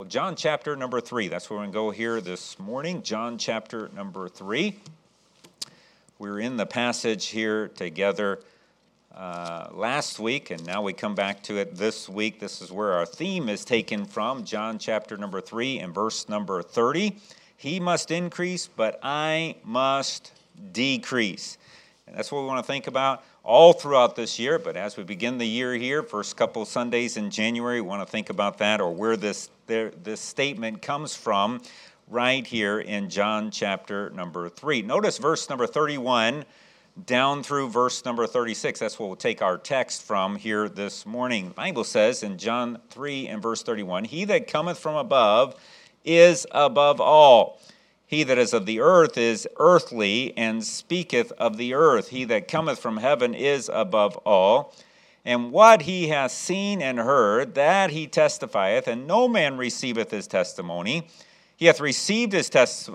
John chapter number 3. That's where we're going to go here this morning. John chapter number 3. We were in the passage here together last week, and now we come back to it this week. This is where our theme is taken from. John chapter number 3 and verse number 30. He must increase, but I must decrease. And that's what we want to think about all throughout this year. But as we begin the year here, first couple Sundays in January, we want to think about that, or where this statement comes from right here in John chapter number 3. Notice verse number 31 down through verse number 36. That's what we'll take our text from here this morning. The Bible says in John 3 and verse 31, "He that cometh from above is above all. He that is of the earth is earthly, and speaketh of the earth. He that cometh from heaven is above all. And what he hath seen and heard, that he testifieth, and no man receiveth his testimony. He that hath received his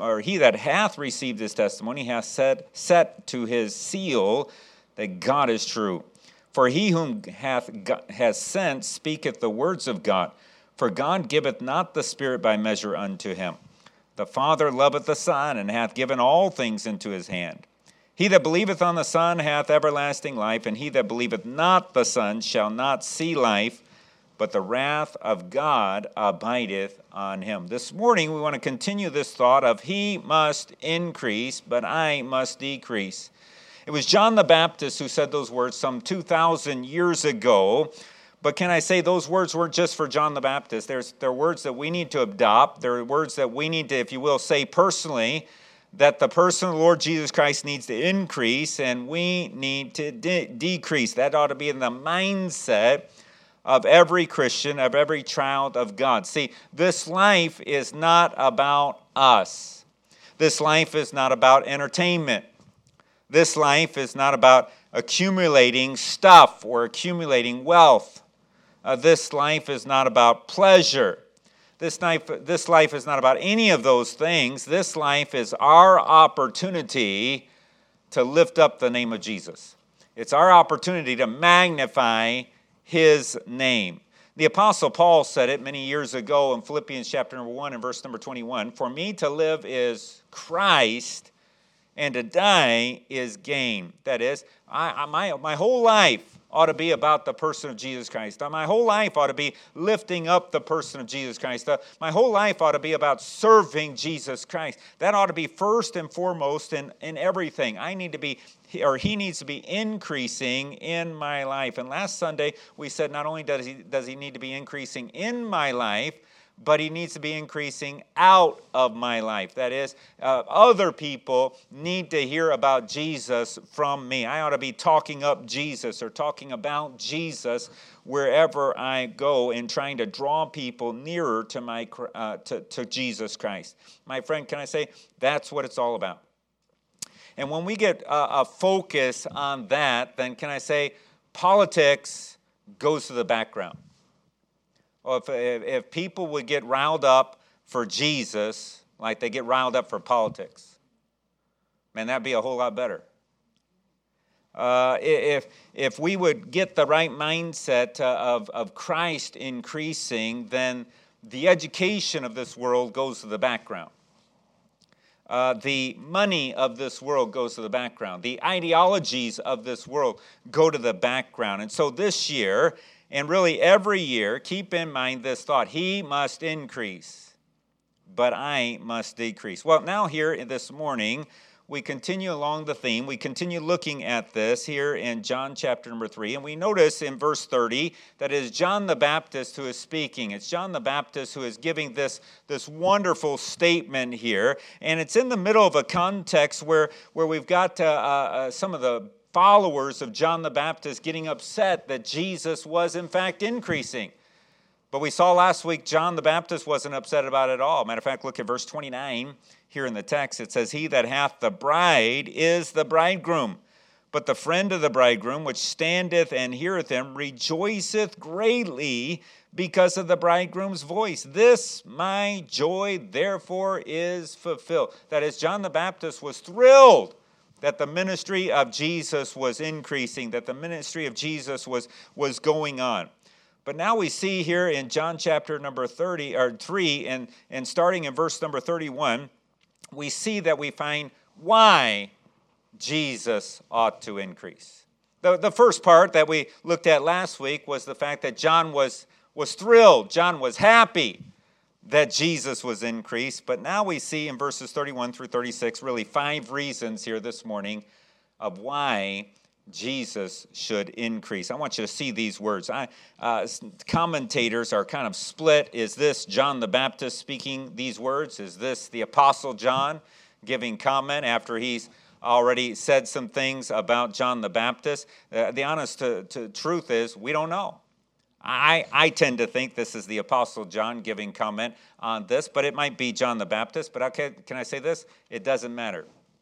testimony hath set to his seal that God is true. For he whom has sent speaketh the words of God. For God giveth not the Spirit by measure unto him. The Father loveth the Son, and hath given all things into his hand. He that believeth on the Son hath everlasting life, and he that believeth not the Son shall not see life, but the wrath of God abideth on him." This morning we want to continue this thought of he must increase, but I must decrease. It was John the Baptist who said those words some 2,000 years ago. But can I say those words weren't just for John the Baptist? They're words that we need to adopt. They're words that we need to, if you will, say personally, that the person of the Lord Jesus Christ needs to increase and we need to decrease. That ought to be in the mindset of every Christian, of every child of God. See, this life is not about us. This life is not about entertainment. This life is not about accumulating stuff or accumulating wealth. This life is not about pleasure. This life is not about any of those things. This life is our opportunity to lift up the name of Jesus. It's our opportunity to magnify his name. The Apostle Paul said it many years ago in Philippians chapter number 1 and verse number 21. "For me to live is Christ, and to die is gain." That is, my whole life ought to be about the person of Jesus Christ. My whole life ought to be lifting up the person of Jesus Christ. My whole life ought to be about serving Jesus Christ. That ought to be first and foremost in everything. He needs to be increasing in my life. And last Sunday we said not only does he need to be increasing in my life, but he needs to be increasing out of my life. That is, other people need to hear about Jesus from me. I ought to be talking up Jesus or talking about Jesus wherever I go and trying to draw people nearer to Jesus Christ. My friend, can I say that's what it's all about? And when we get a focus on that, then can I say politics goes to the background. Well, if people would get riled up for Jesus like they get riled up for politics, man, that'd be a whole lot better. If we would get the right mindset of Christ increasing, then the education of this world goes to the background. The money of this world goes to the background. The ideologies of this world go to the background. And so this year, and really every year, keep in mind this thought: he must increase, but I must decrease. Well, now here this morning, we continue along the theme. We continue looking at this here in John chapter number 3. And we notice in verse 30 that it is John the Baptist who is speaking. It's John the Baptist who is giving this wonderful statement here. And it's in the middle of a context where we've got some of the followers of John the Baptist getting upset that Jesus was in fact increasing. But we saw last week John the Baptist wasn't upset about it at all. Matter of fact, look at verse 29 here in the text. It says, "He that hath the bride is the bridegroom. But the friend of the bridegroom, which standeth and heareth him, rejoiceth greatly because of the bridegroom's voice. This my joy therefore is fulfilled." That is, John the Baptist was thrilled that the ministry of Jesus was increasing, that the ministry of Jesus was going on. But now we see here in John chapter number 3, and starting in verse number 31, we see that we find why Jesus ought to increase. The first part that we looked at last week was the fact that John was thrilled. John was happy that Jesus was increased. But now we see in verses 31 through 36 really 5 reasons here this morning of why Jesus should increase. I want you to see these words. Commentators are kind of split. Is this John the Baptist speaking these words? Is this the Apostle John giving comment after he's already said some things about John the Baptist? The honest truth is we don't know. I tend to think this is the Apostle John giving comment on this, but it might be John the Baptist. But okay, can I say this? It doesn't matter.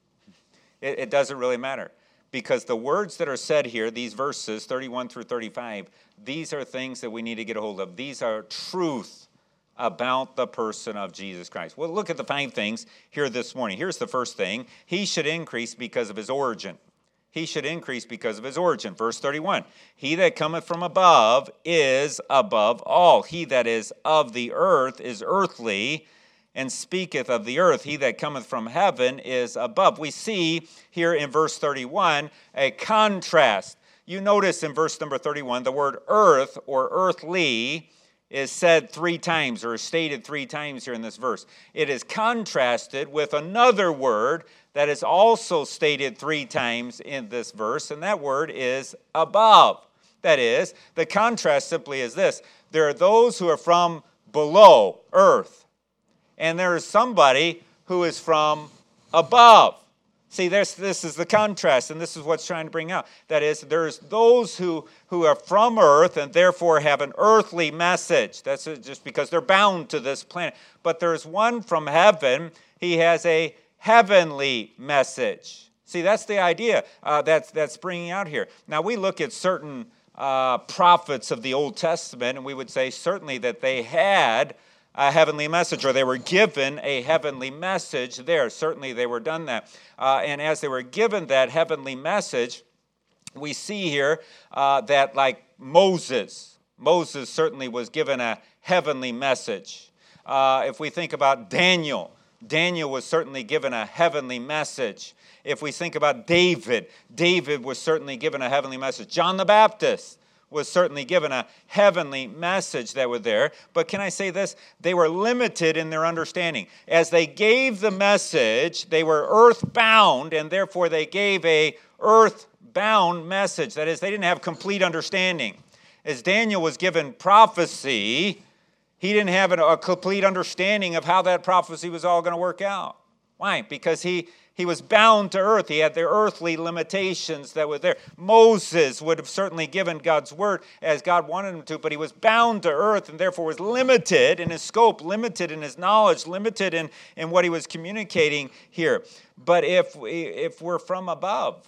It doesn't really matter. Because the words that are said here, these verses, 31 through 35, these are things that we need to get a hold of. These are truth about the person of Jesus Christ. Well, look at the 5 things here this morning. Here's the first thing. He should increase because of his origin. He should increase because of his origin. Verse 31, he that cometh from above is above all. He that is of the earth is earthly, and speaketh of the earth. He that cometh from heaven is above. We see here in verse 31 a contrast. You notice in verse number 31, the word earth or earthly is said 3 times or stated 3 times here in this verse. It is contrasted with another word that is also stated 3 times in this verse, and that word is above. That is, the contrast simply is this. There are those who are from below, earth, and there is somebody who is from above. See, this is the contrast, and this is what's trying to bring out. That is, there's those who are from earth and therefore have an earthly message. That's just because they're bound to this planet. But there's one from heaven. He has a heavenly message. See, that's the idea that's bringing out here. Now, we look at certain prophets of the Old Testament, and we would say certainly that they had a heavenly message, or they were given a heavenly message there. Certainly they were done that. And as they were given that heavenly message, we see here that like Moses certainly was given a heavenly message. If we think about Daniel was certainly given a heavenly message. If we think about David was certainly given a heavenly message. John the Baptist was certainly given a heavenly message that were there. But can I say this? They were limited in their understanding. As they gave the message, they were earthbound, and therefore they gave a earthbound message. That is, they didn't have complete understanding. As Daniel was given prophecy, he didn't have a complete understanding of how that prophecy was all going to work out. Why? Because he was bound to earth. He had the earthly limitations that were there. Moses would have certainly given God's word as God wanted him to, but he was bound to earth and therefore was limited in his scope, limited in his knowledge, limited in what he was communicating here. But if we're from above,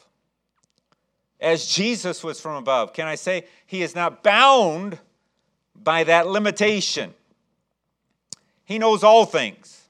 as Jesus was from above, can I say he is not bound by that limitation? He knows all things.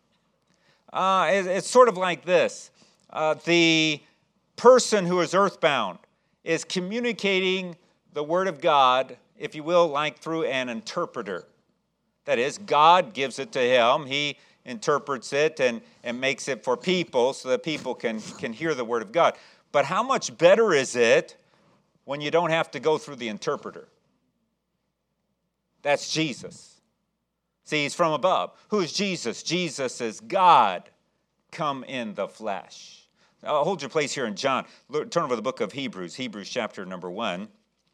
It's sort of like this. The person who is earthbound is communicating the Word of God, if you will, like through an interpreter. That is, God gives it to him. He interprets it and makes it for people so that people can hear the Word of God. But how much better is it when you don't have to go through the interpreter? That's Jesus. See, he's from above. Who is Jesus? Jesus is God come in the flesh. Hold your place here in John. Turn over the book of Hebrews, Hebrews chapter number 1.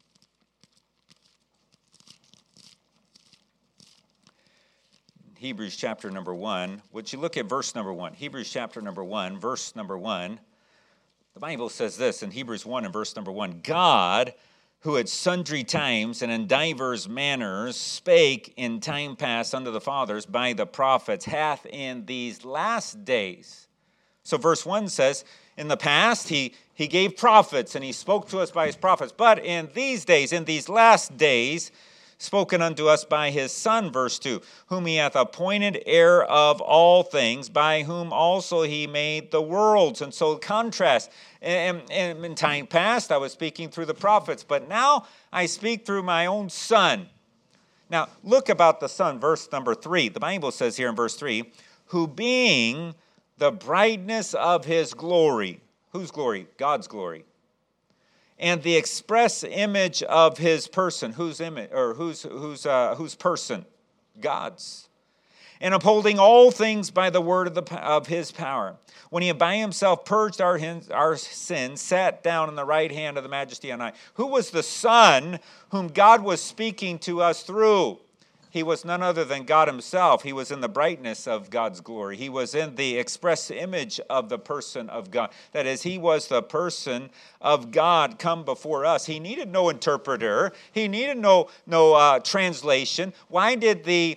Hebrews chapter number 1. Would you look at verse number 1? Hebrews chapter number 1, verse number 1. The Bible says this in Hebrews 1 and verse number 1. God, who at sundry times and in divers manners spake in time past unto the fathers by the prophets, hath in these last days. So verse 1 says, in the past he gave prophets and he spoke to us by his prophets. But in these days, in these last days, spoken unto us by his Son, verse 2, whom he hath appointed heir of all things, by whom also he made the worlds. And so contrast. And in time past, I was speaking through the prophets, but now I speak through my own Son. Now, look about the Son, verse number 3. The Bible says here in verse 3, who being the brightness of his glory. Whose glory? God's glory. And the express image of his person. Whose image, or whose person? God's. And upholding all things by the word of his power. When he by himself purged our sins, sat down on the right hand of the majesty on high. Who was the Son whom God was speaking to us through? He was none other than God himself. He was in the brightness of God's glory. He was in the express image of the person of God. That is, he was the person of God come before us. He needed no interpreter. He needed no translation. Why did the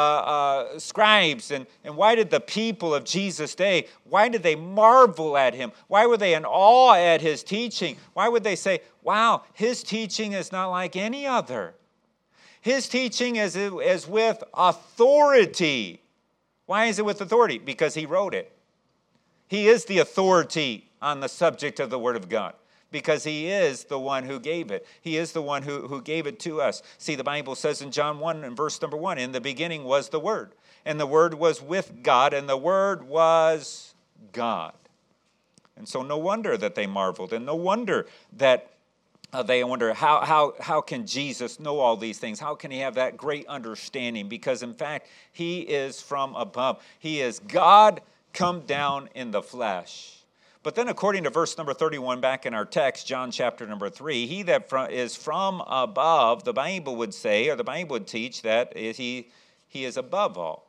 scribes and why did the people of Jesus' day, why did they marvel at him? Why were they in awe at his teaching? Why would they say, wow, his teaching is not like any other? His teaching is with authority. Why is it with authority? Because he wrote it. He is the authority on the subject of the Word of God. Because he is the one who gave it. He is the one who gave it to us. See, the Bible says in John 1 and verse number 1, in the beginning was the Word. And the Word was with God, and the Word was God. And so no wonder that they marveled, and no wonder that they wonder, how can Jesus know all these things? How can he have that great understanding? Because, in fact, he is from above. He is God come down in the flesh. But then according to verse number 31 back in our text, John chapter number 3, he that is from above, the Bible would say, or the Bible would teach that he is above all.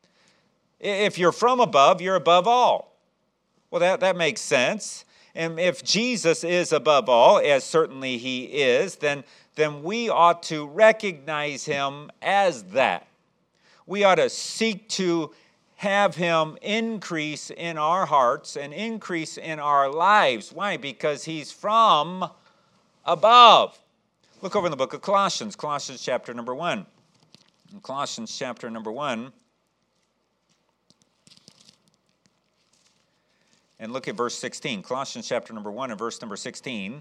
If you're from above, you're above all. Well, that makes sense. And if Jesus is above all, as certainly he is, then we ought to recognize him as that. We ought to seek to have him increase in our hearts and increase in our lives. Why? Because he's from above. Look over in the book of Colossians, Colossians chapter number 1. In Colossians chapter number 1, and look at verse 16. Colossians chapter number 1 and verse number 16.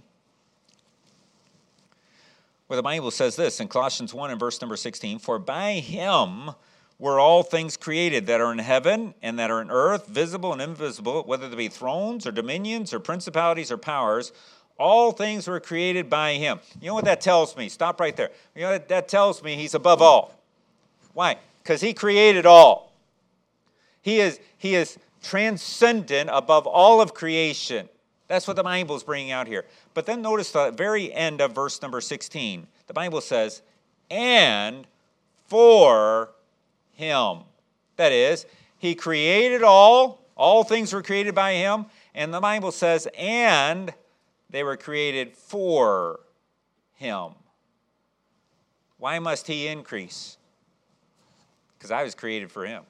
Where the Bible says this in Colossians 1 and verse number 16. For by him were all things created that are in heaven and that are in earth, visible and invisible, whether they be thrones or dominions or principalities or powers. All things were created by him. You know what that tells me? Stop right there. You know that tells me he's above all. Why? Because he created all. He is transcendent above all of creation. That's what the Bible is bringing out here. But then notice the very end of verse number 16. The Bible says, and for him. That is, he created all things were created by him, and the Bible says, and they were created for him. Why must he increase? Because I was created for him.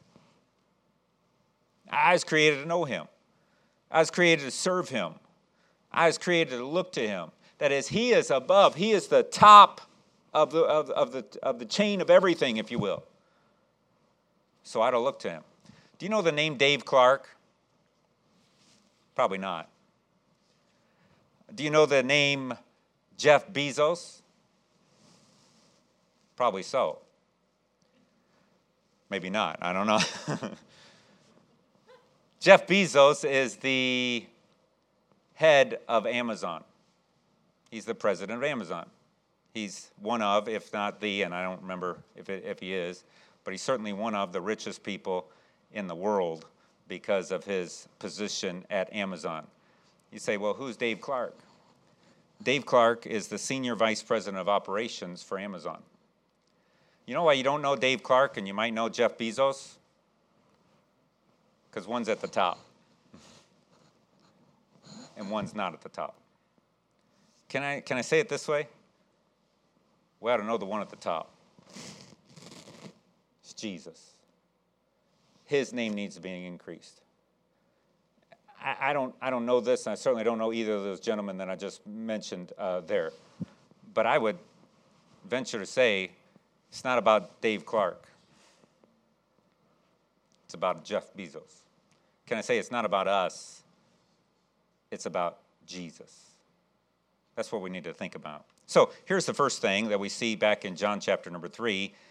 I was created to know him. I was created to serve him. I was created to look to him. That is, he is above. He is the top of the chain of everything, if you will. So I ought to look to him. Do you know the name Dave Clark? Probably not. Do you know the name Jeff Bezos? Probably so. Maybe not. I don't know. Jeff Bezos is the head of Amazon. He's the president of Amazon. He's one of, if not the, and I don't remember if he is, but he's certainly one of the richest people in the world because of his position at Amazon. You say, well, who's Dave Clark? Dave Clark is the senior vice president of operations for Amazon. You know why you don't know Dave Clark and you might know Jeff Bezos? Because one's at the top and one's not at the top. Can I say it this way? We ought to know the one at the top. It's Jesus. His name needs to be increased. I don't know this, and I certainly don't know either of those gentlemen that I just mentioned there. But I would venture to say it's not about Dave Clark. It's about Jeff Bezos. Can I say it's not about us? It's about Jesus. That's what we need to think about. So here's the first thing that we see back in John chapter number 3.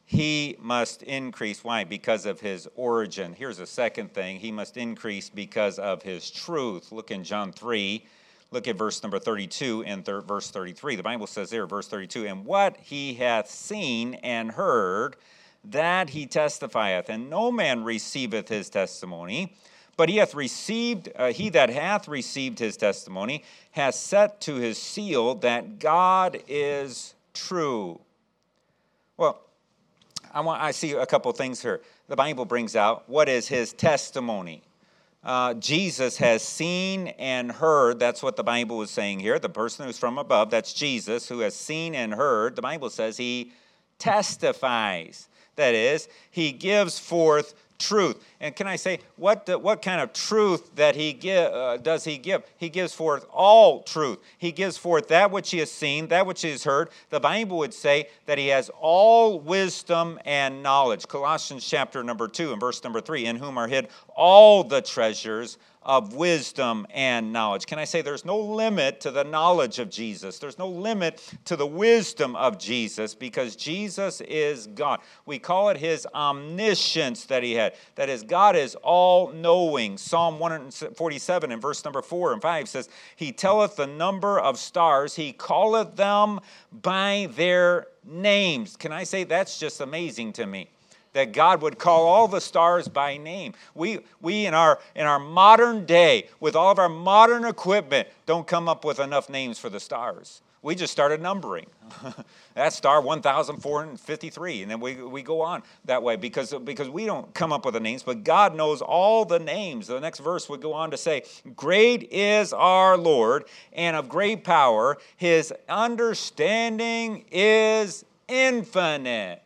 he must increase. Why? Because of his origin. Here's a second thing. He must increase because of his truth. Look in John 3. Look at verse number 32 and verse 33. The Bible says there, verse 32, and what he hath seen and heard, that he testifieth, and no man receiveth his testimony. But he that hath received his testimony hath set to his seal that God is true. Well, I see a couple things here. The Bible brings out what is his testimony. Jesus has seen and heard. That's what the Bible is saying here. The person who's from above, that's Jesus, who has seen and heard. The Bible says he testifies. That is, he gives forth truth. And can I say, what kind of truth that does he give? He gives forth all truth. He gives forth that which he has seen, that which he has heard. The Bible would say that he has all wisdom and knowledge. Colossians chapter number 2 and verse number 3, in whom are hid all the treasures of wisdom and knowledge. Can I say there's no limit to the knowledge of Jesus? There's no limit to the wisdom of Jesus, because Jesus is God. We call it his omniscience that he had. That is, God is all-knowing. Psalm 147 in verse number 4 and 5 says, he telleth the number of stars, he calleth them by their names. Can I say that's just amazing to me, that God would call all the stars by name. We in our modern day, with all of our modern equipment, don't come up with enough names for the stars. We just started numbering. That star 1,453, and then we go on that way because we don't come up with the names, but God knows all the names. The next verse would go on to say, great is our Lord, and of great power. His understanding is infinite.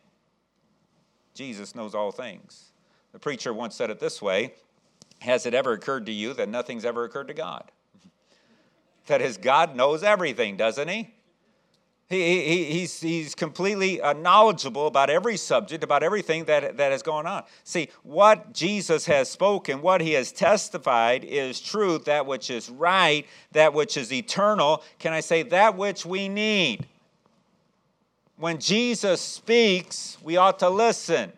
Jesus knows all things. The preacher once said it this way, has it ever occurred to you that nothing's ever occurred to God? That is, God knows everything, doesn't he? He's completely knowledgeable about every subject, about everything that is going on. See, what Jesus has spoken, what he has testified is truth, that which is right, that which is eternal. Can I say that which we need? When Jesus speaks, we ought to listen.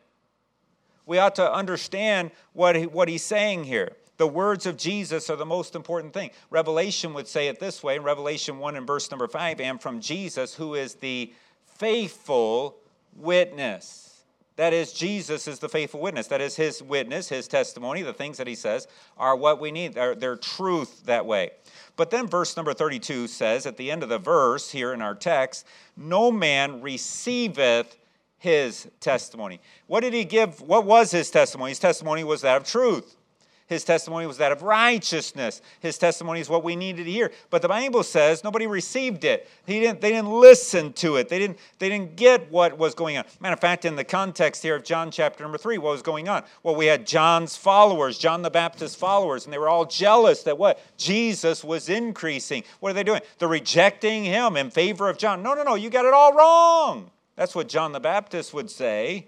We ought to understand what he's saying here. The words of Jesus are the most important thing. Revelation would say it this way, in Revelation 1 and verse number 5, and from Jesus, who is the faithful witness. That is, Jesus is the faithful witness. That is, his witness, his testimony, the things that he says are what we need. They're truth that way. But then verse number 32 says, at the end of the verse here in our text, no man receiveth his testimony. What did he give? What was his testimony? His testimony was that of truth. His testimony was that of righteousness. His testimony is what we needed to hear. But the Bible says nobody received it. They didn't listen to it. They didn't get what was going on. Matter of fact, in the context here of John chapter number 3, what was going on? Well, we had John's followers, John the Baptist's followers, and they were all jealous that what? Jesus was increasing. What are they doing? They're rejecting him in favor of John. No, you got it all wrong. That's what John the Baptist would say.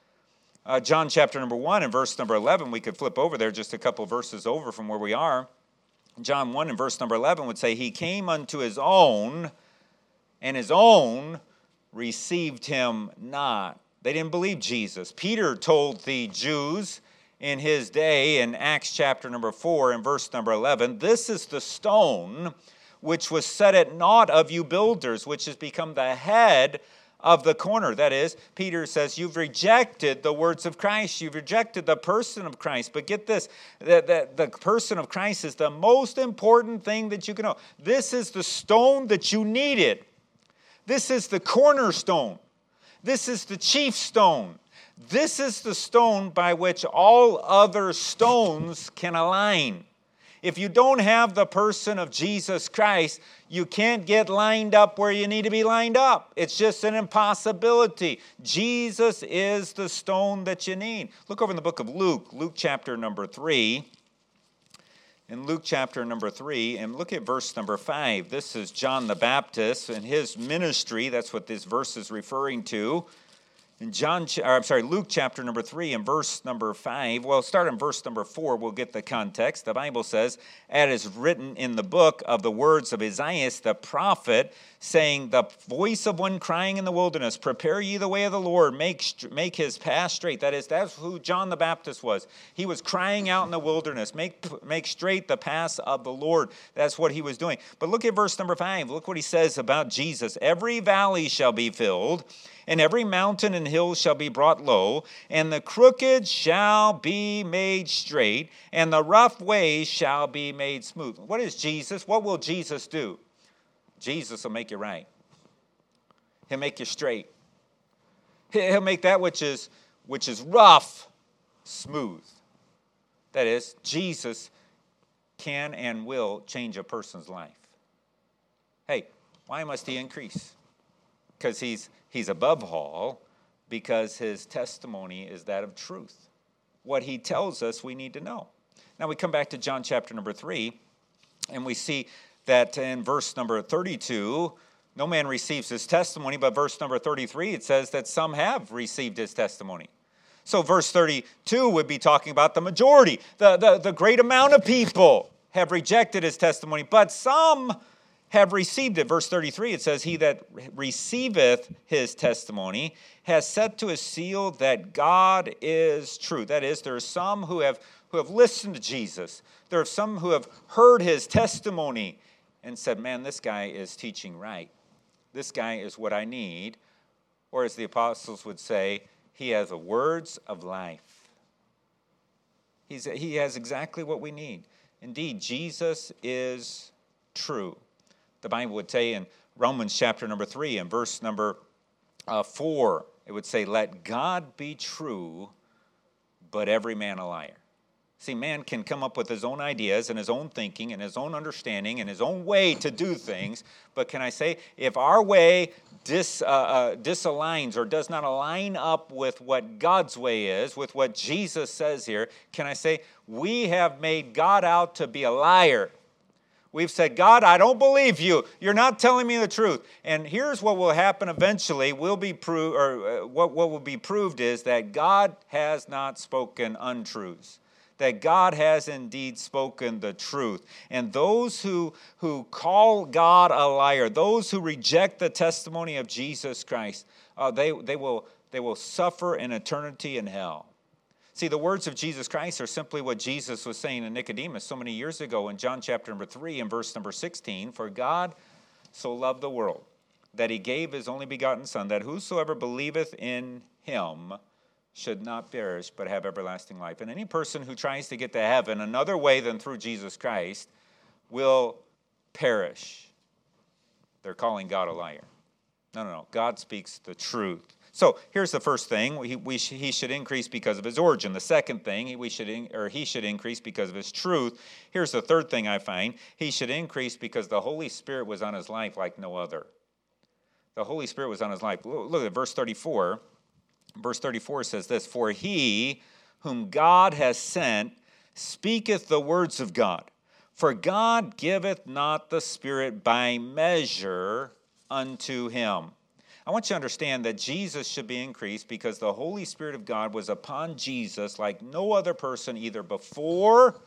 John chapter number 1 and verse number 11, we could flip over there just a couple verses over from where we are. John 1 and verse number 11 would say, he came unto his own, and his own received him not. They didn't believe Jesus. Peter told the Jews in his day in Acts chapter number 4 and verse number 11, this is the stone which was set at naught of you builders, which has become the head of the corner. That is, Peter says, you've rejected the words of Christ. You've rejected the person of Christ. But get this, the person of Christ is the most important thing that you can know. This is the stone that you needed. This is the cornerstone. This is the chief stone. This is the stone by which all other stones can align. If you don't have the person of Jesus Christ, you can't get lined up where you need to be lined up. It's just an impossibility. Jesus is the stone that you need. Look over in the book of Luke, Luke chapter number 3. In Luke chapter number 3, and look at verse number 5. This is John the Baptist and his ministry. That's what this verse is referring to. In Luke chapter number 3 and verse number 5, well, start in verse number 4, we'll get the context. The Bible says, "As is written in the book of the words of Isaiah the prophet, saying, the voice of one crying in the wilderness, prepare ye the way of the Lord, make his path straight." That's who John the Baptist was. He was crying out in the wilderness, make straight the paths of the Lord. That's what he was doing. But look at verse number 5. Look what he says about Jesus. "Every valley shall be filled, and every mountain and hill shall be brought low, and the crooked shall be made straight, and the rough ways shall be made smooth." What is Jesus? What will Jesus do? Jesus will make you right. He'll make you straight. He'll make that which is rough, smooth. That is, Jesus can and will change a person's life. Hey, why must he increase? Because he's above all, because his testimony is that of truth. What he tells us, we need to know. Now we come back to John chapter number 3, and we see that in verse number 32, no man receives his testimony, but verse number 33, it says that some have received his testimony. So verse 32 would be talking about the majority. The great amount of people have rejected his testimony, but some have received it. Verse 33, it says, "He that receiveth his testimony has set to his seal that God is true." That is, there are some who have listened to Jesus. There are some who have heard his testimony and said, "Man, this guy is teaching right. This guy is what I need." Or as the apostles would say, he has the words of life. He has exactly what we need. Indeed, Jesus is true. The Bible would say in Romans chapter number 3 and verse number 4, it would say, "Let God be true, but every man a liar." See, man can come up with his own ideas and his own thinking and his own understanding and his own way to do things. But can I say, if our way disaligns or does not align up with what God's way is, with what Jesus says here, can I say, we have made God out to be a liar. We've said, "God, I don't believe you. You're not telling me the truth." And here's what will happen eventually. What will be proved is that God has not spoken untruths. That God has indeed spoken the truth. And those who call God a liar, those who reject the testimony of Jesus Christ, they will suffer an eternity in hell. See, the words of Jesus Christ are simply what Jesus was saying to Nicodemus so many years ago in John chapter number 3 and verse number 16. "For God so loved the world, that he gave his only begotten Son, that whosoever believeth in him should not perish, but have everlasting life." And any person who tries to get to heaven another way than through Jesus Christ will perish. They're calling God a liar. No. God speaks the truth. So here's the first thing. He should increase because of his origin. The second thing, he should increase because of his truth. Here's the third thing I find. He should increase because the Holy Spirit was on his life like no other. The Holy Spirit was on his life. Look at verse 34. Verse 34 says this, "For he whom God has sent speaketh the words of God. For God giveth not the Spirit by measure unto him." I want you to understand that Jesus should be increased because the Holy Spirit of God was upon Jesus like no other person either before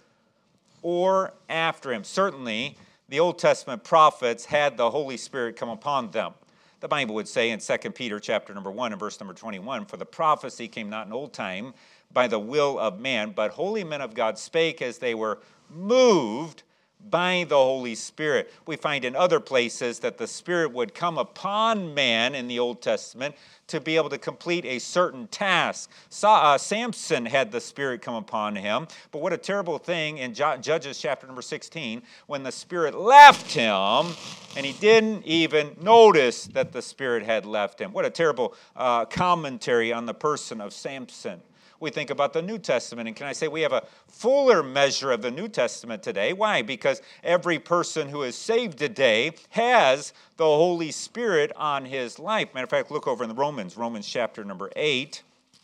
or after him. Certainly, the Old Testament prophets had the Holy Spirit come upon them. The Bible would say in 2 Peter chapter number 1 and verse number 21, "For the prophecy came not in old time by the will of man, but holy men of God spake as they were moved by the Holy Spirit." We find in other places that the Spirit would come upon man in the Old Testament to be able to complete a certain task. Samson had the Spirit come upon him, but what a terrible thing in Judges chapter number 16 when the Spirit left him and he didn't even notice that the Spirit had left him. What a terrible commentary on the person of Samson. We think about the New Testament, and can I say we have a fuller measure of the New Testament today? Why? Because every person who is saved today has the Holy Spirit on his life. Matter of fact, look over in the Romans chapter number 8,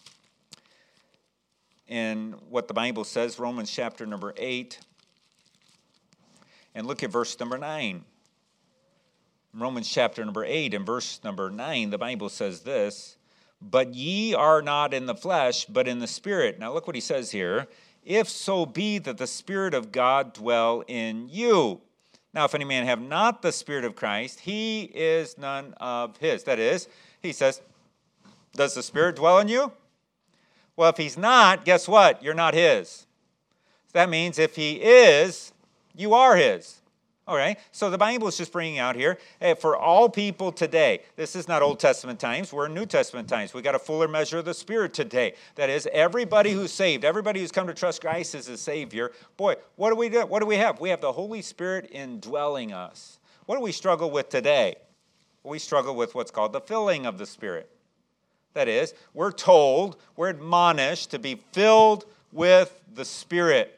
and what the Bible says, Romans chapter number 8, and look at verse number 9. Romans chapter number 8 and verse number 9, the Bible says this, But ye are not in the flesh, but in the Spirit. Now look what he says here. If so be that the Spirit of God dwell in you. Now if any man have not the Spirit of Christ, he is none of his. That is, he says, does the Spirit dwell in you? Well, if he's not, guess what? You're not his. That means if he is, you are his. All right, so the Bible is just bringing out here, hey, for all people today, this is not Old Testament times, we're in New Testament times. We got a fuller measure of the Spirit today. That is, everybody who's saved, everybody who's come to trust Christ as a Savior, boy, what do we do? What do we have? We have the Holy Spirit indwelling us. What do we struggle with today? We struggle with what's called the filling of the Spirit. That is, we're told, we're admonished to be filled with the Spirit.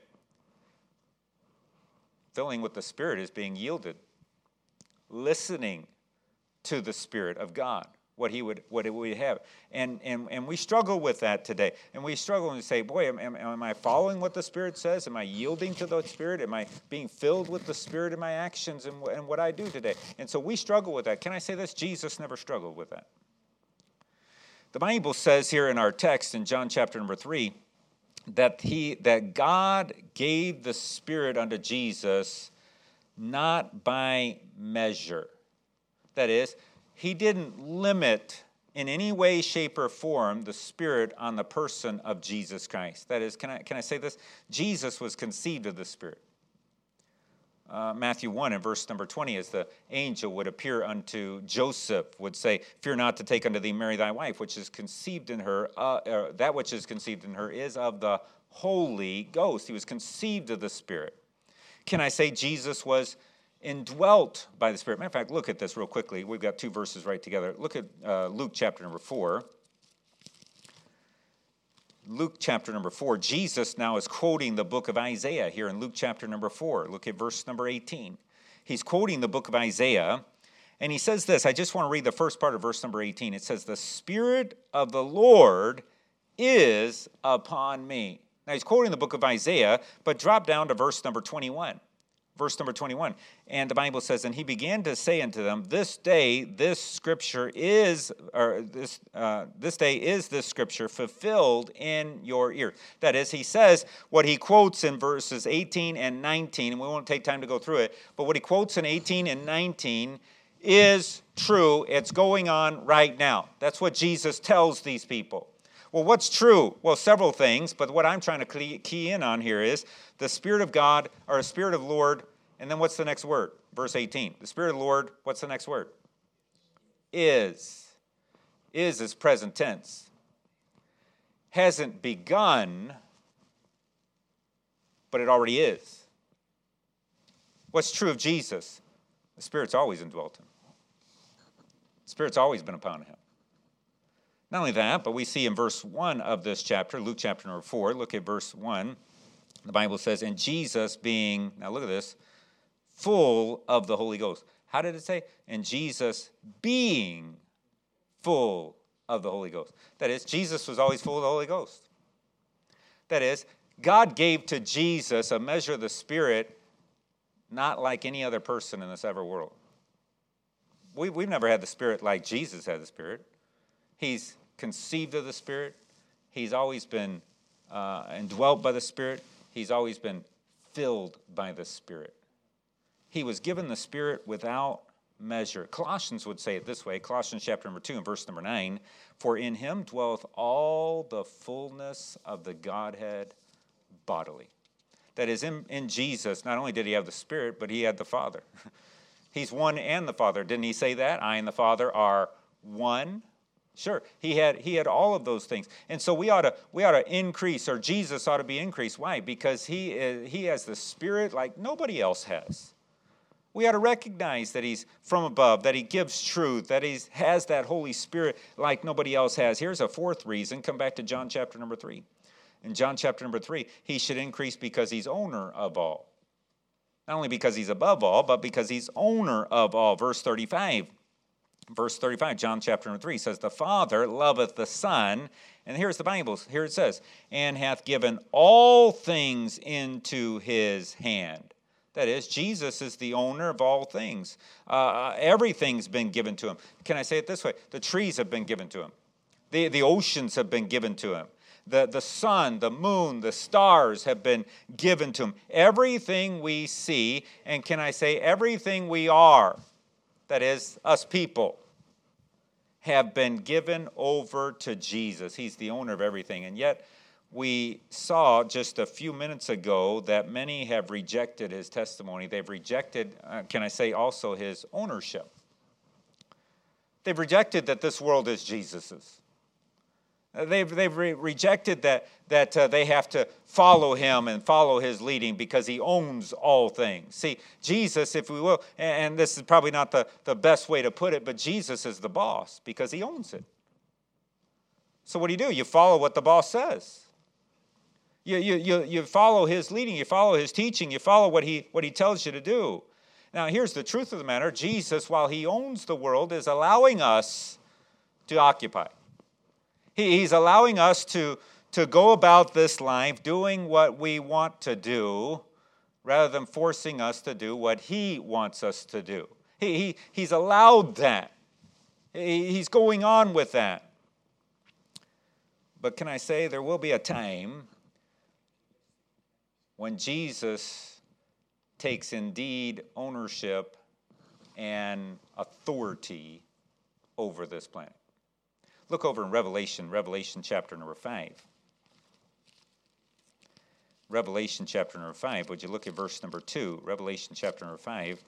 Filling with the Spirit is being yielded, listening to the Spirit of God, what it would have. And we struggle with that today. And we struggle and say, boy, am I following what the Spirit says? Am I yielding to the Spirit? Am I being filled with the Spirit in my actions and what I do today? And so we struggle with that. Can I say this? Jesus never struggled with that. The Bible says here in our text in John chapter number 3, that God gave the Spirit unto Jesus not by measure. That is, he didn't limit in any way, shape, or form the Spirit on the person of Jesus Christ. That is, can I say this? Jesus was conceived of the Spirit. Matthew 1 and verse number 20, as the angel would appear unto Joseph, would say, fear not to take unto thee Mary thy wife, which is conceived in her, that which is conceived in her is of the Holy Ghost. He was conceived of the Spirit. Can I say Jesus was indwelt by the Spirit? Matter of fact, look at this real quickly. We've got two verses right together. Look at Luke chapter number 4. Luke chapter number 4, Jesus now is quoting the book of Isaiah here in Luke chapter number 4. Look at verse number 18. He's quoting the book of Isaiah, and he says this. I just want to read the first part of verse number 18. It says, the Spirit of the Lord is upon me. Now he's quoting the book of Isaiah, but drop down to verse number 21. Verse number 21. And the Bible says, and he began to say unto them, this day this scripture is, or this day is this scripture fulfilled in your ear. That is, he says what he quotes in verses 18 and 19, and we won't take time to go through it, but what he quotes in 18 and 19 is true. It's going on right now. That's what Jesus tells these people. Well, what's true? Well, several things, but what I'm trying to key in on here is the Spirit of God, or Spirit of the Lord, and then what's the next word? Verse 18. The Spirit of the Lord, what's the next word? Is. Is present tense. Hasn't begun, but it already is. What's true of Jesus? The Spirit's always indwelt him. The Spirit's always been upon him. Not only that, but we see in verse 1 of this chapter, Luke chapter number 4, look at verse 1. The Bible says, and Jesus being, now look at this, full of the Holy Ghost. How did it say? And Jesus being full of the Holy Ghost. That is, Jesus was always full of the Holy Ghost. That is, God gave to Jesus a measure of the Spirit not like any other person in this ever world. We've never had the Spirit like Jesus had the Spirit. He's conceived of the Spirit. He's always been indwelt by the Spirit. He's always been filled by the Spirit. He was given the Spirit without measure. Colossians would say it this way, Colossians chapter number 2 and verse number 9, for in him dwelleth all the fullness of the Godhead bodily. That is, in Jesus, not only did he have the Spirit, but he had the Father. He's one and the Father. Didn't he say that? I and the Father are one. Sure, he had all of those things. And so we ought to increase, or Jesus ought to be increased. Why? Because he has the Spirit like nobody else has. We ought to recognize that he's from above, that he gives truth, that he has that Holy Spirit like nobody else has. Here's a fourth reason. Come back to John chapter number 3. In John chapter number 3, he should increase because he's owner of all. Not only because he's above all, but because he's owner of all. Verse 35. Verse 35, John chapter number 3 says, the Father loveth the Son, and here's the Bible, here it says, and hath given all things into his hand. That is, Jesus is the owner of all things. Everything's been given to him. Can I say it this way? The trees have been given to him. The oceans have been given to him. The sun, the moon, the stars have been given to him. Everything we see, and can I say everything we are, that is, us people, have been given over to Jesus. He's the owner of everything. And yet, we saw just a few minutes ago that many have rejected his testimony. They've rejected, can I say, also his ownership. They've rejected that this world is Jesus's. They've rejected that they have to follow him and follow his leading because he owns all things. See, Jesus, if we will, and this is probably not the best way to put it, but Jesus is the boss because he owns it. So what do? You follow what the boss says. You follow his leading, you follow his teaching, you follow what he tells you to do. Now, here's the truth of the matter. Jesus, while he owns the world, is allowing us to occupy. He's allowing us to go about this life doing what we want to do rather than forcing us to do what he wants us to do. He's allowed that. He's going on with that. But can I say there will be a time when Jesus takes indeed ownership and authority over this planet. Look over in Revelation chapter number 5. Revelation chapter number 5. Would you look at verse number 2? Revelation chapter number 5.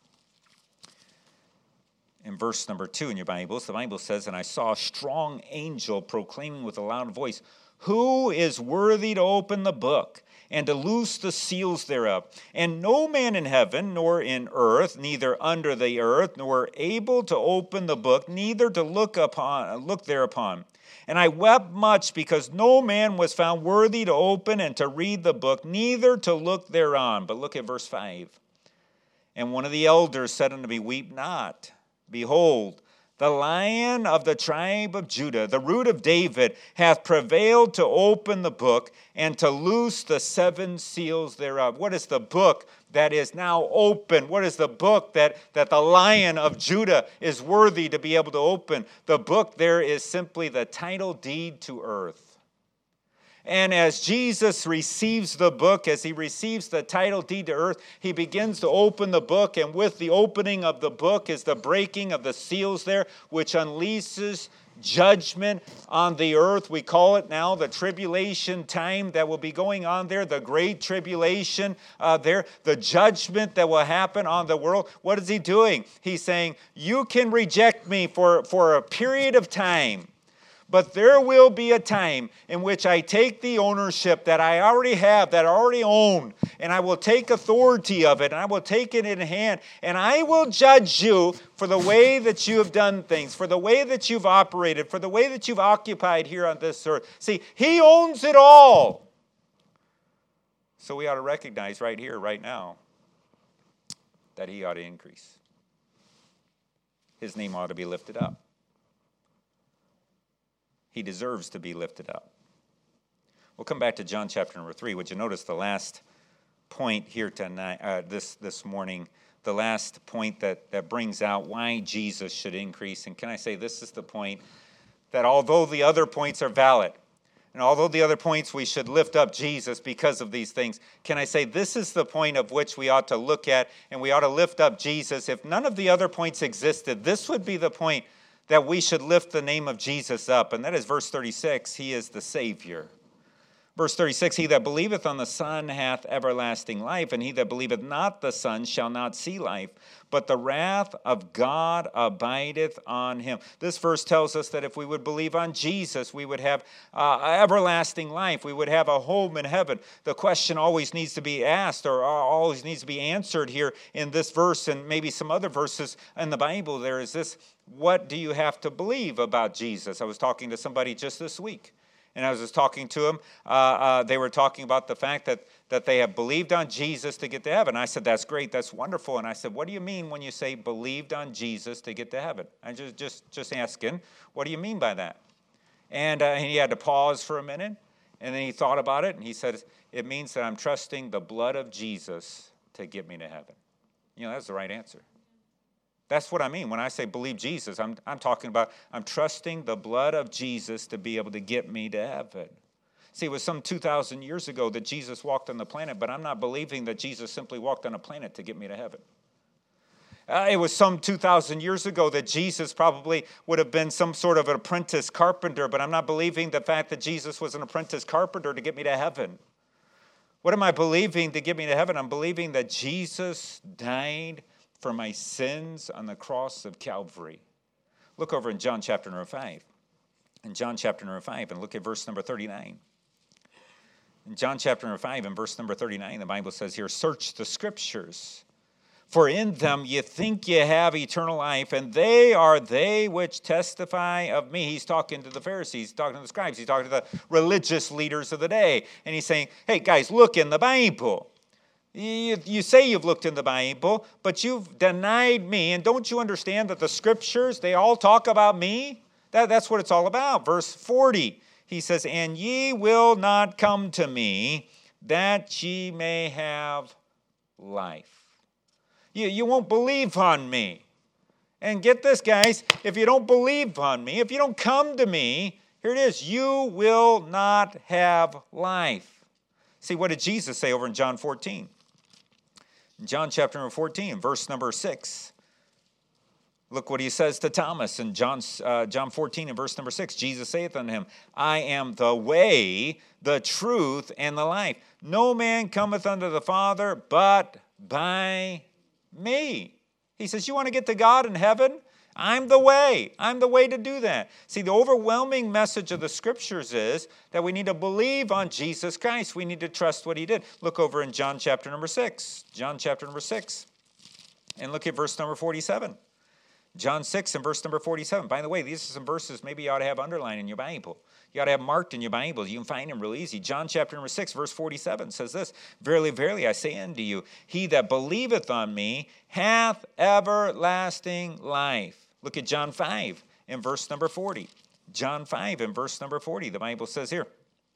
In verse number 2 in your Bibles, the Bible says, "And I saw a strong angel proclaiming with a loud voice, 'Who is worthy to open the book and to loose the seals thereof? And no man in heaven, nor in earth, neither under the earth, nor able to open the book, neither to look thereupon. And I wept much, because no man was found worthy to open and to read the book, neither to look thereon.'" But look at verse 5. "And one of the elders said unto me, Weep not. Behold, the Lion of the tribe of Judah, the Root of David, hath prevailed to open the book and to loose the 7 seals thereof." What is the book that is now open? What is the book that the Lion of Judah is worthy to be able to open? The book there is simply the title deed to earth. And as Jesus receives the book, as he receives the title deed to earth, he begins to open the book, and with the opening of the book is the breaking of the seals there, which unleashes judgment on the earth. We call it now the tribulation time that will be going on there, the great tribulation there, the judgment that will happen on the world. What is he doing? He's saying, you can reject me for a period of time, but there will be a time in which I take the ownership that I already have, that I already own, and I will take authority of it, and I will take it in hand, and I will judge you for the way that you have done things, for the way that you've operated, for the way that you've occupied here on this earth. See, he owns it all. So we ought to recognize right here, right now, that he ought to increase. His name ought to be lifted up. He deserves to be lifted up. We'll come back to John chapter number 3. Would you notice the last point here tonight, this morning, the last point that brings out why Jesus should increase. And can I say this is the point that although the other points are valid, and although the other points we should lift up Jesus because of these things, can I say this is the point of which we ought to look at, and we ought to lift up Jesus. If none of the other points existed, this would be the point that we should lift the name of Jesus up. And that is verse 36, he is the Savior. Verse 36, "He that believeth on the Son hath everlasting life, and he that believeth not the Son shall not see life, but the wrath of God abideth on him." This verse tells us that if we would believe on Jesus, we would have everlasting life. We would have a home in heaven. The question always needs to be asked, or always needs to be answered here in this verse, and maybe some other verses in the Bible. There is this: what do you have to believe about Jesus? I was talking to somebody just this week, and I was just talking to them. They were talking about the fact that they have believed on Jesus to get to heaven. I said, that's great, that's wonderful. And I said, what do you mean when you say believed on Jesus to get to heaven? I'm just asking, what do you mean by that? And he had to pause for a minute, and then he thought about it, and he said, it means that I'm trusting the blood of Jesus to get me to heaven. You know, that's the right answer. That's what I mean when I say believe Jesus. I'm talking about I'm trusting the blood of Jesus to be able to get me to heaven. See, it was some 2,000 years ago that Jesus walked on the planet, but I'm not believing that Jesus simply walked on a planet to get me to heaven. It was some 2,000 years ago that Jesus probably would have been some sort of an apprentice carpenter, but I'm not believing the fact that Jesus was an apprentice carpenter to get me to heaven. What am I believing to get me to heaven? I'm believing that Jesus died for my sins on the cross of Calvary. Look over in John chapter number 5. In John chapter number 5, and look at verse number 39. In John chapter number 5 and verse number 39, the Bible says here, search the scriptures, for in them you think you have eternal life, and they are they which testify of me. He's talking to the Pharisees, he's talking to the scribes, he's talking to the religious leaders of the day. And he's saying, hey guys, look in the Bible. You say you've looked in the Bible, but you've denied me. And don't you understand that the scriptures, they all talk about me? That's what it's all about. Verse 40, he says, and ye will not come to me that ye may have life. You won't believe on me. And get this, guys, if you don't believe on me, if you don't come to me, here it is, you will not have life. See, what did Jesus say over in John 14? In John chapter number 14, verse number 6. Look what he says to Thomas in John 14 and verse number 6. Jesus saith unto him, I am the way, the truth, and the life. No man cometh unto the Father but by me. He says, you want to get to God in heaven? I'm the way. I'm the way to do that. See, the overwhelming message of the scriptures is that we need to believe on Jesus Christ. We need to trust what he did. Look over in John chapter number 6. John chapter number 6. And look at verse number 47. John 6 and verse number 47. By the way, these are some verses maybe you ought to have underlined in your Bible. You ought to have marked in your Bible. You can find them real easy. John chapter number 6, verse 47 says this, verily, verily, I say unto you, he that believeth on me hath everlasting life. Look at John 5 and verse number 40. John 5 and verse number 40. The Bible says here.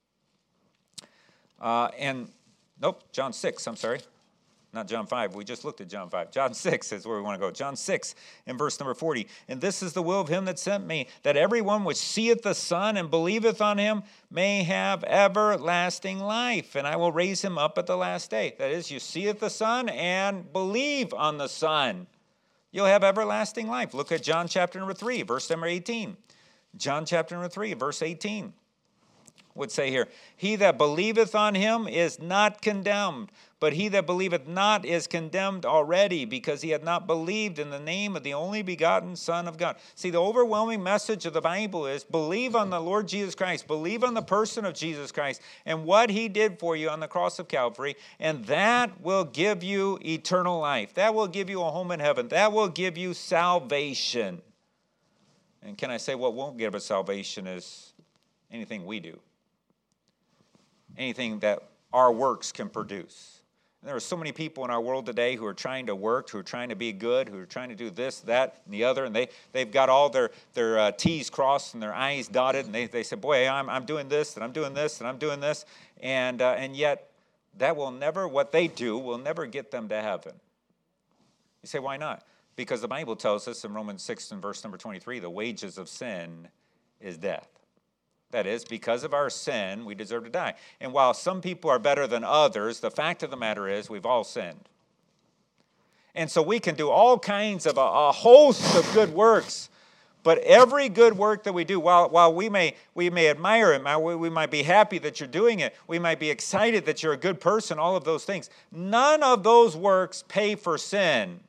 John 6, I'm sorry. Not John 5. We just looked at John 5. John 6 is where we want to go. John 6 in verse number 40. And this is the will of him that sent me, that everyone which seeth the Son and believeth on him may have everlasting life. And I will raise him up at the last day. That is, you seeth the Son and believe on the Son. You'll have everlasting life. Look at John chapter number 3, verse number 18. John chapter number 3, verse 18. Would say here, he that believeth on him is not condemned, but he that believeth not is condemned already, because he hath not believed in the name of the only begotten Son of God. See, the overwhelming message of the Bible is believe on the Lord Jesus Christ, believe on the person of Jesus Christ and what he did for you on the cross of Calvary, and that will give you eternal life. That will give you a home in heaven. That will give you salvation. And can I say what won't give us salvation is anything we do. Anything that our works can produce. And there are so many people in our world today who are trying to work, who are trying to be good, who are trying to do this, that, and the other, and they've got all their T's crossed and their I's dotted, and they say, boy, I'm doing this, and I'm doing this, and I'm doing this, and yet that will never, what they do will never get them to heaven. You say, why not? Because the Bible tells us in Romans 6 and verse number 23, the wages of sin is death. That is, because of our sin, we deserve to die. And while some people are better than others, the fact of the matter is we've all sinned. And so we can do all kinds of a host of good works, but every good work that we do, while we may admire it, we might be happy that you're doing it, we might be excited that you're a good person, all of those things, none of those works pay for sin.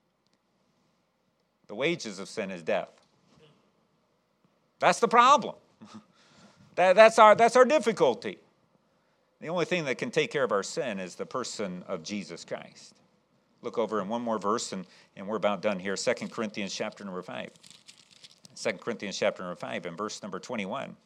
The wages of sin is death. That's the problem. That's our difficulty. The only thing that can take care of our sin is the person of Jesus Christ. Look over in one more verse, and we're about done here. 2 Corinthians chapter number 5. 2 Corinthians chapter number 5 and verse number 21.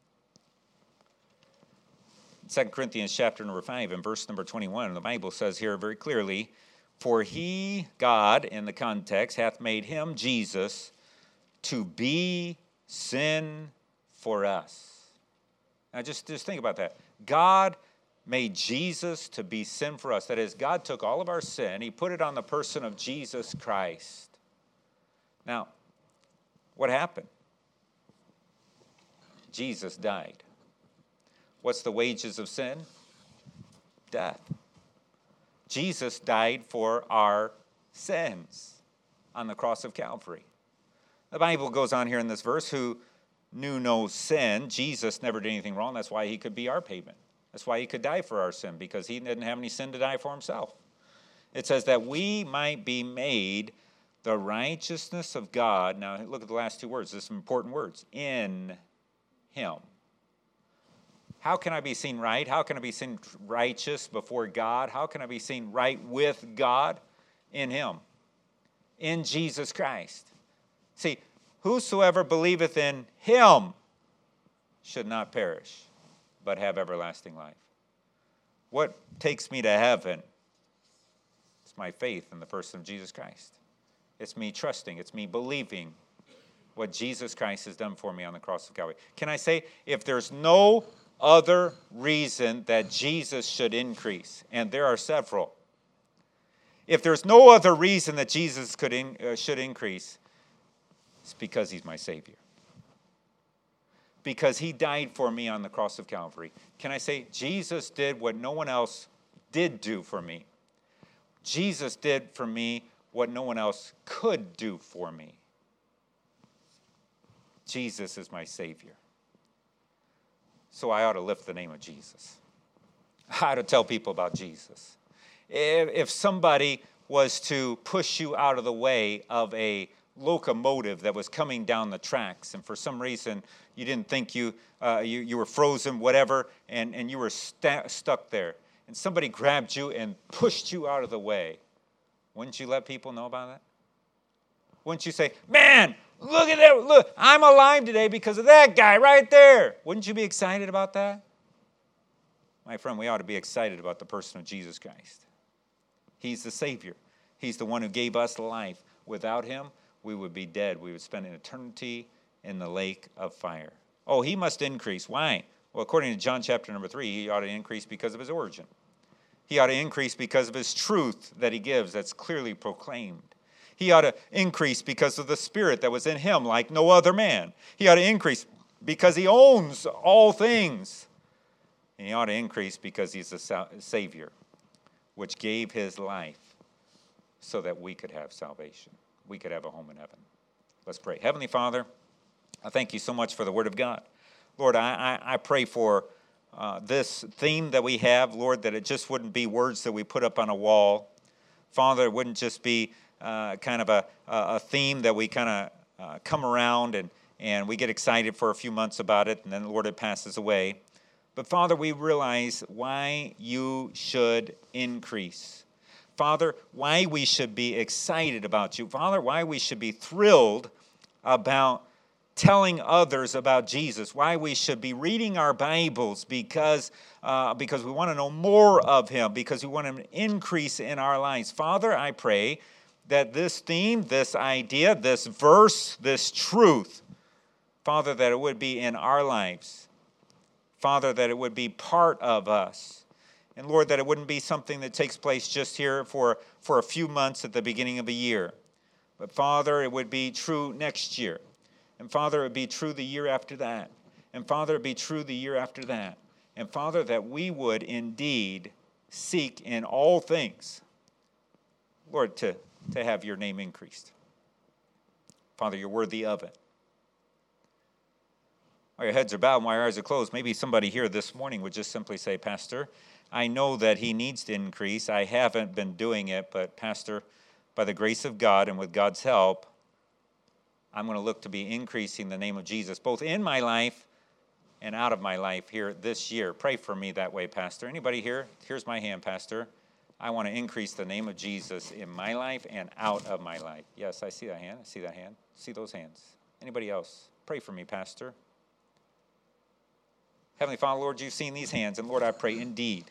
2 Corinthians chapter number 5 and verse number 21. The Bible says here very clearly, for he, God, in the context, hath made him, Jesus, to be sin for us. Now just think about that. God made Jesus to be sin for us. That is, God took all of our sin, he put it on the person of Jesus Christ. Now, what happened? Jesus died. What's the wages of sin? Death. Jesus died for our sins on the cross of Calvary. The Bible goes on here in this verse, who knew no sin. Jesus never did anything wrong. That's why he could be our payment. That's why he could die for our sin, because he didn't have any sin to die for himself. It says that we might be made the righteousness of God. Now look at the last two words. These are important words. In him. How can I be seen right? How can I be seen righteous before God? How can I be seen right with God? In him. In Jesus Christ. See, whosoever believeth in him should not perish, but have everlasting life. What takes me to heaven? It's my faith in the person of Jesus Christ. It's me trusting. It's me believing what Jesus Christ has done for me on the cross of Calvary. Can I say, if there's no other reason that Jesus should increase, and there are several, if there's no other reason that Jesus should increase, it's because he's my Savior. Because he died for me on the cross of Calvary. Can I say, Jesus did what no one else did do for me. Jesus did for me what no one else could do for me. Jesus is my Savior. So I ought to lift the name of Jesus. I ought to tell people about Jesus. If somebody was to push you out of the way of a locomotive that was coming down the tracks, and for some reason you didn't think you were frozen, whatever, and you were stuck there, and somebody grabbed you and pushed you out of the way, wouldn't you let people know about that? Wouldn't you say, man, look at that, look, I'm alive today because of that guy right there? Wouldn't you be excited about that? My friend, we ought to be excited about the person of Jesus Christ. He's the Savior. He's the one who gave us life. Without him, we would be dead. We would spend an eternity in the lake of fire. Oh, he must increase. Why? Well, according to John chapter number 3, he ought to increase because of his origin. He ought to increase because of his truth that he gives that's clearly proclaimed. He ought to increase because of the Spirit that was in him like no other man. He ought to increase because he owns all things. And he ought to increase because he's a Savior, which gave his life so that we could have salvation. We could have a home in heaven. Let's pray. Heavenly Father, I thank you so much for the Word of God. Lord, I pray for this theme that we have, Lord, that it just wouldn't be words that we put up on a wall. Father, it wouldn't just be kind of a theme that we kind of come around and we get excited for a few months about it, and then, Lord, it passes away. But, Father, we realize why you should increase. Father, why we should be excited about you. Father, why we should be thrilled about telling others about Jesus. Why we should be reading our Bibles because we want to know more of him, because we want an increase in our lives. Father, I pray that this theme, this idea, this verse, this truth, Father, that it would be in our lives. Father, that it would be part of us. And Lord, that it wouldn't be something that takes place just here for a few months at the beginning of a year. But Father, it would be true next year. And Father, it would be true the year after that. And Father, it would be true the year after that. And Father, that we would indeed seek in all things, Lord, to have your name increased. Father, you're worthy of it. While your heads are bowed and while your eyes are closed, maybe somebody here this morning would just simply say, Pastor, I know that he needs to increase. I haven't been doing it, but Pastor, by the grace of God and with God's help, I'm going to look to be increasing the name of Jesus, both in my life and out of my life here this year. Pray for me that way, Pastor. Anybody here? Here's my hand, Pastor. I want to increase the name of Jesus in my life and out of my life. Yes, I see that hand. I see that hand. See those hands. Anybody else? Pray for me, Pastor. Heavenly Father, Lord, you've seen these hands, and Lord, I pray indeed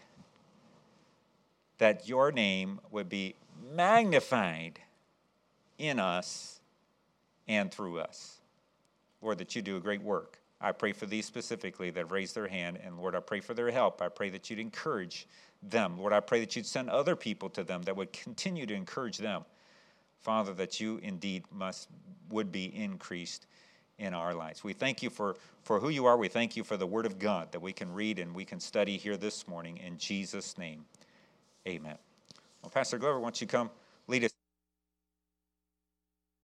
that your name would be magnified in us and through us. Lord, that you do a great work. I pray for these specifically that raise their hand, and Lord, I pray for their help. I pray that you'd encourage them. Lord, I pray that you'd send other people to them that would continue to encourage them. Father, that you indeed would be increased in our lives. We thank you for who you are. We thank you for the Word of God that we can read and we can study here this morning. In Jesus' name, amen. Well, Pastor Glover, why don't you come lead us?